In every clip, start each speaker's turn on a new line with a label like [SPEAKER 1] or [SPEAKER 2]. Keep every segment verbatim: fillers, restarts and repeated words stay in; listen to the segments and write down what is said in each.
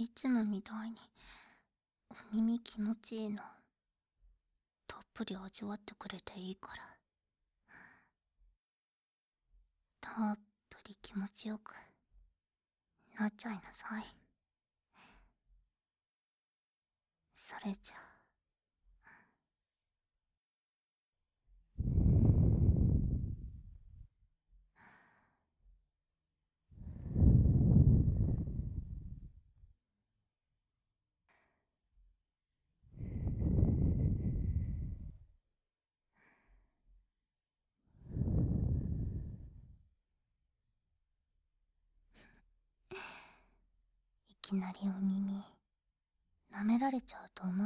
[SPEAKER 1] いつもみたいにお耳気持ちいいのたっぷり味わってくれていいから、たっぷり気持ちよくなっちゃいなさい。それじゃいきなりお耳舐められちゃうと思った？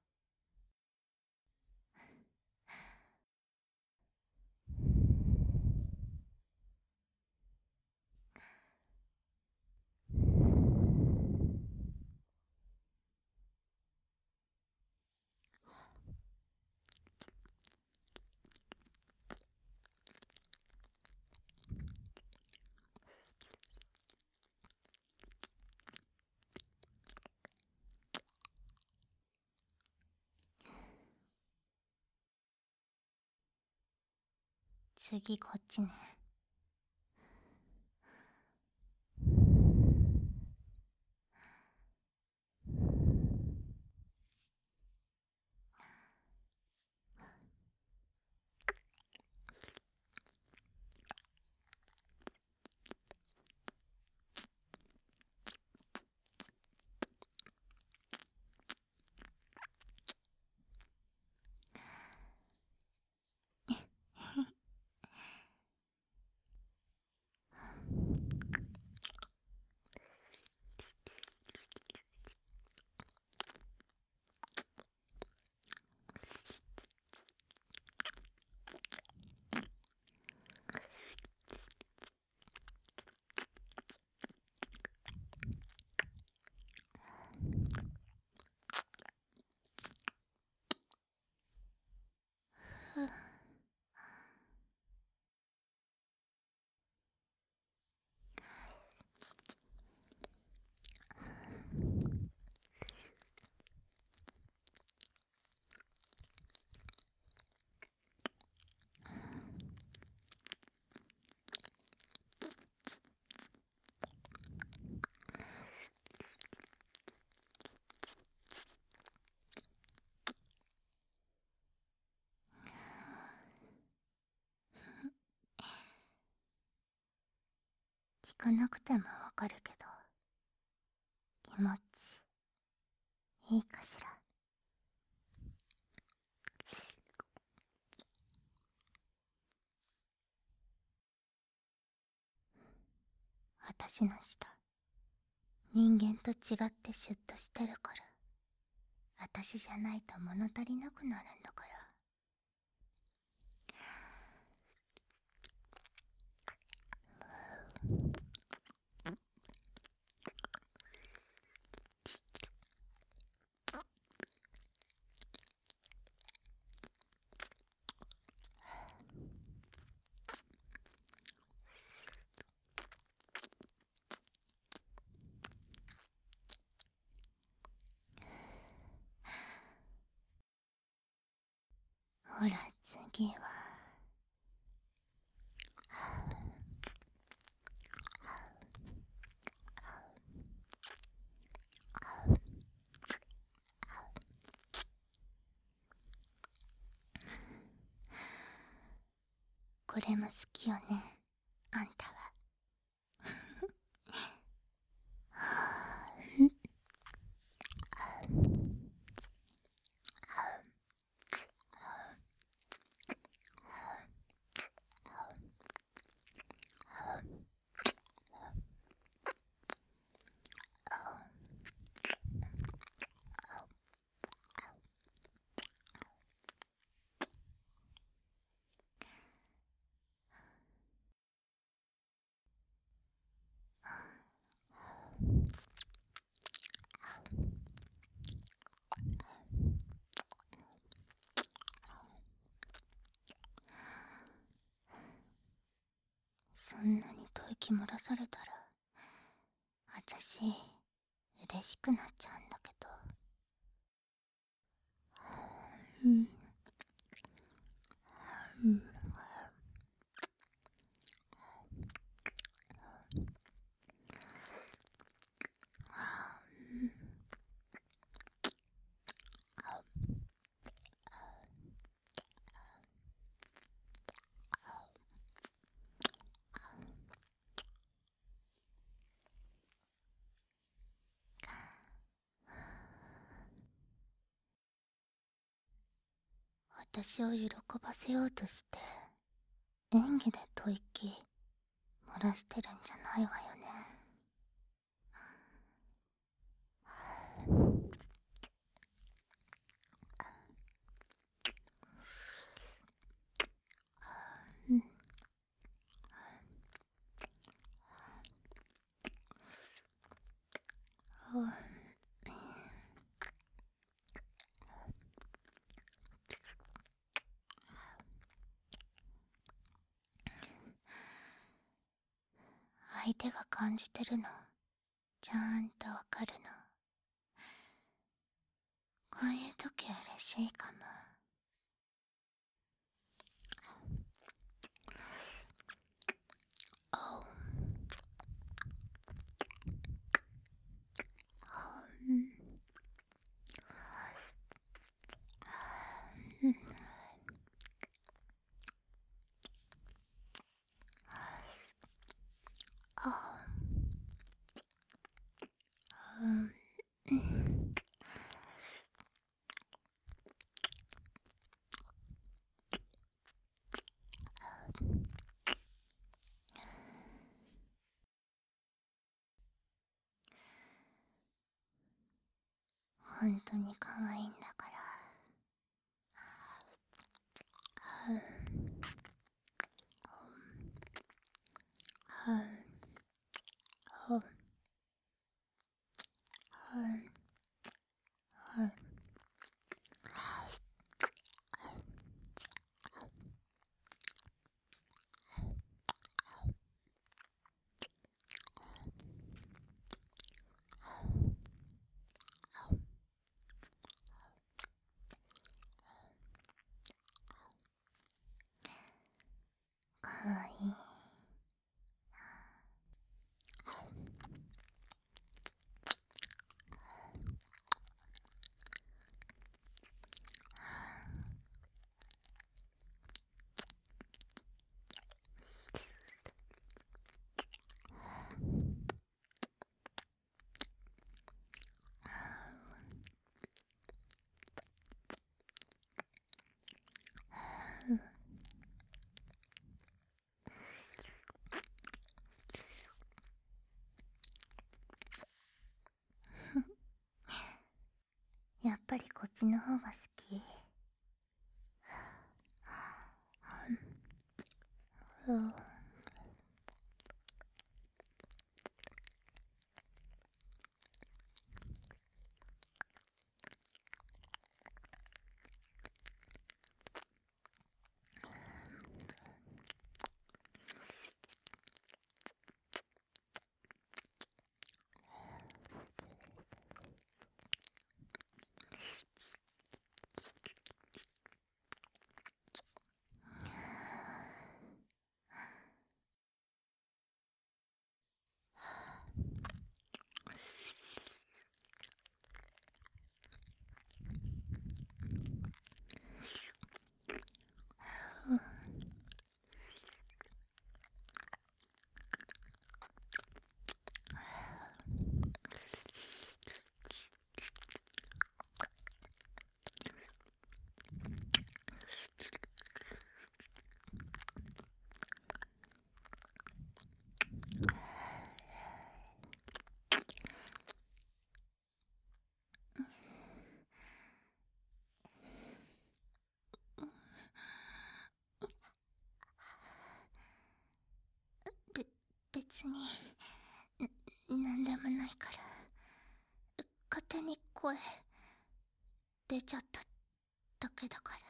[SPEAKER 1] 次こっちね。聞かなくてもわかるけど気持ちいいかしら。私の舌人間と違ってシュッとしてるから、私じゃないと物足りなくなるんだから。ほら次はこれも好きよね、あんたは。そんなに吐息漏らされたら私嬉しくなっちゃうんだけど。うんうん私を喜ばせようとして演技で吐息漏らしてるんじゃないわよね。うん相手が感じてるのちゃんとわかるの。こういう時嬉しいかも。おううんうんあうんうん本当に可愛いんだから。うんうんうんうんうん可愛い。やっぱりこっちの方が好き。うんべ別にななんでもないから勝手に声出ちゃっただけだから。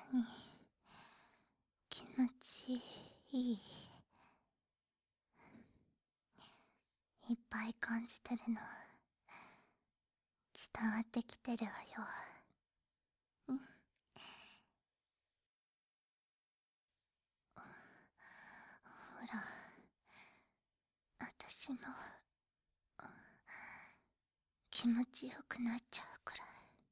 [SPEAKER 1] に気持ちいい。いっぱい感じてるの伝わってきてるわよ。うん。ほら、私も気持ちよくなっちゃうくらい。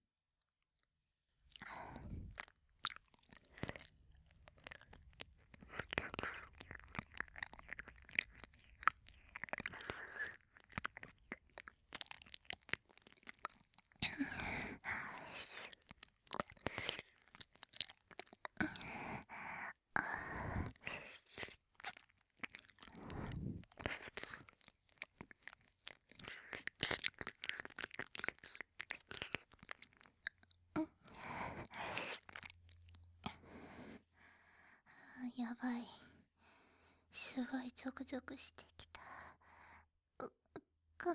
[SPEAKER 1] やばい、すごいゾクゾクしてきた。うかも。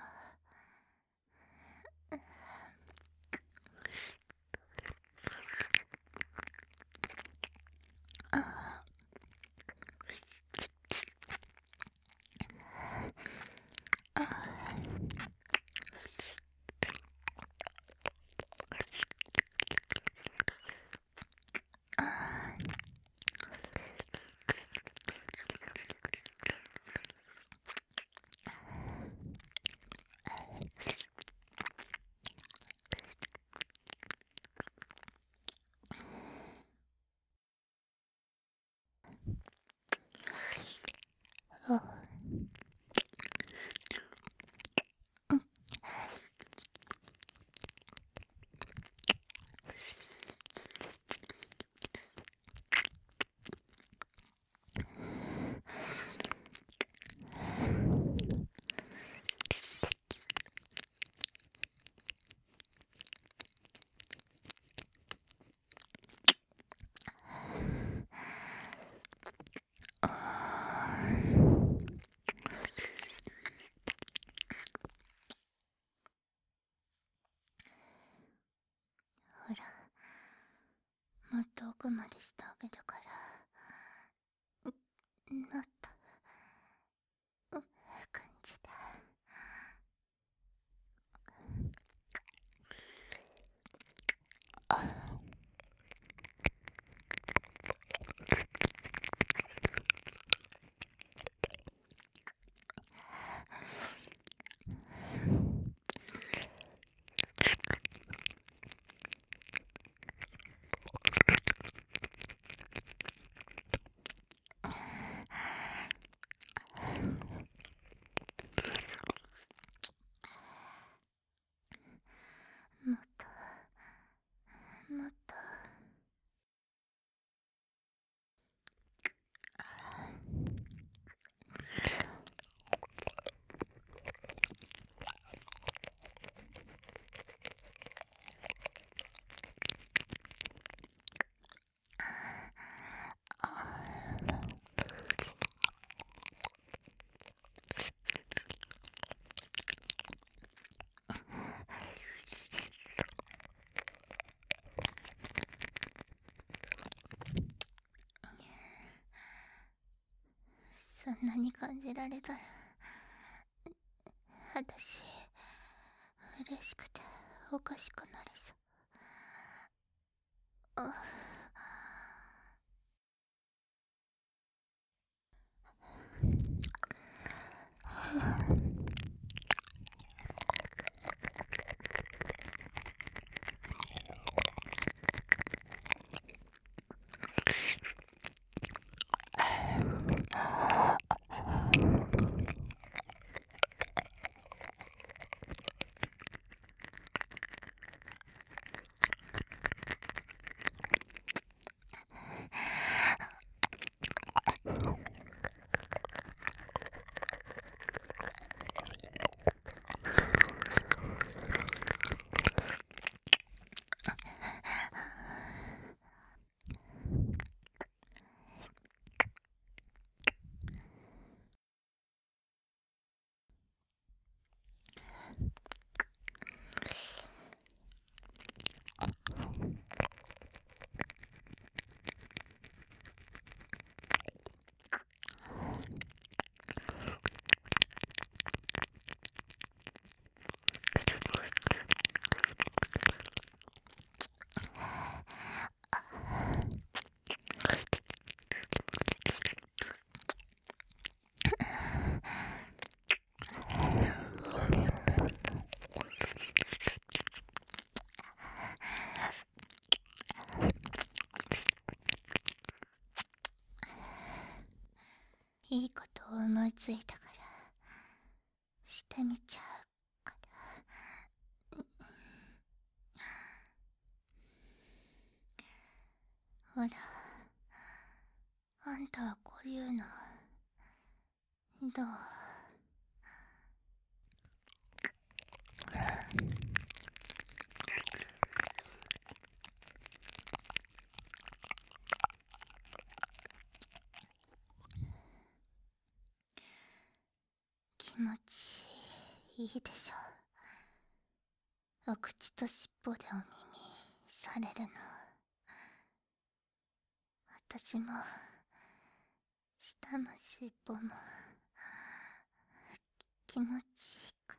[SPEAKER 1] あ、ほら、もっと奥までしてあげるから、もっと感じて。もっともっと。そんなに感じられたら私嬉しくておかしくなりそう。あ、 いいことを思いついたからしてみちゃうから。ほら、あんたはこういうのどう？気持ちいいでしょ？お口と尻尾でお耳されるの。私も舌も尻尾も気持ちいいから。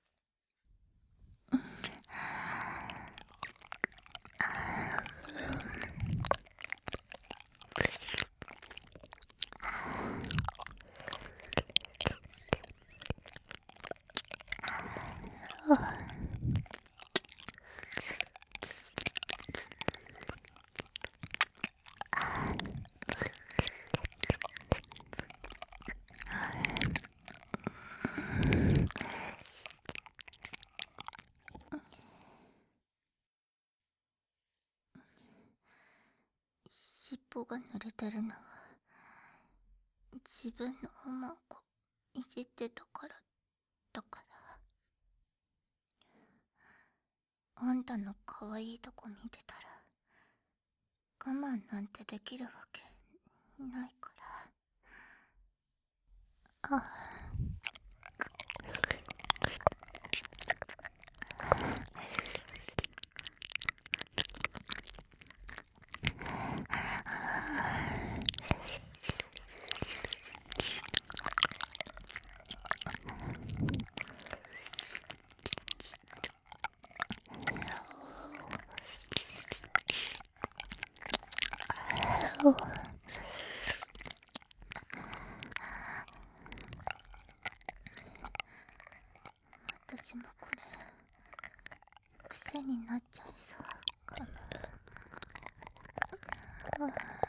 [SPEAKER 1] 尻尾が濡れてるのは自分のおまんこいじってたからだから。あんたの可愛いとこ見てたら我慢なんてできるわけないから。あ私もこれ癖になっちゃいそうかも。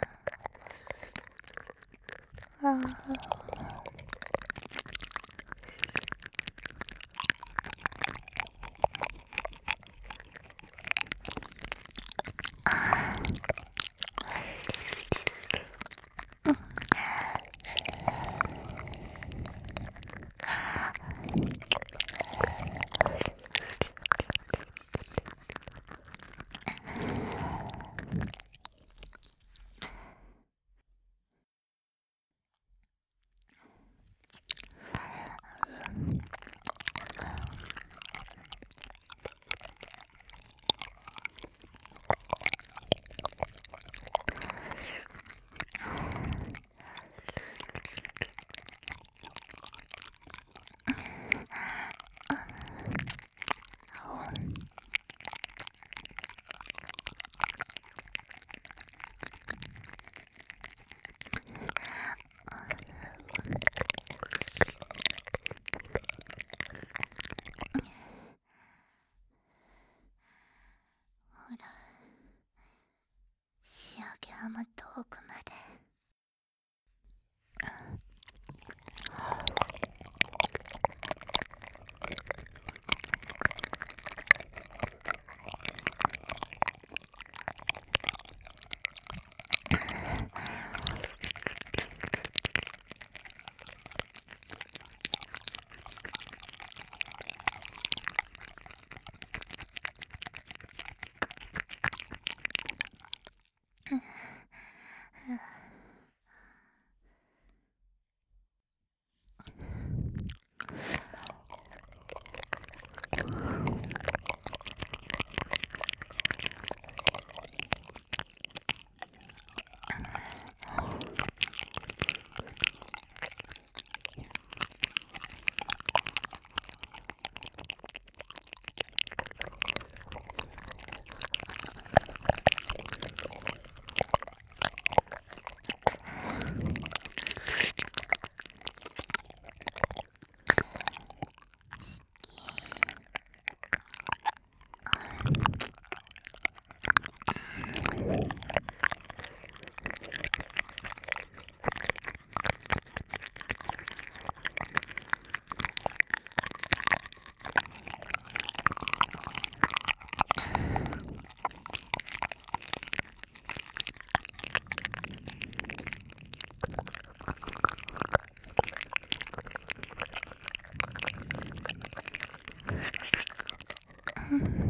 [SPEAKER 1] ああ。 うん。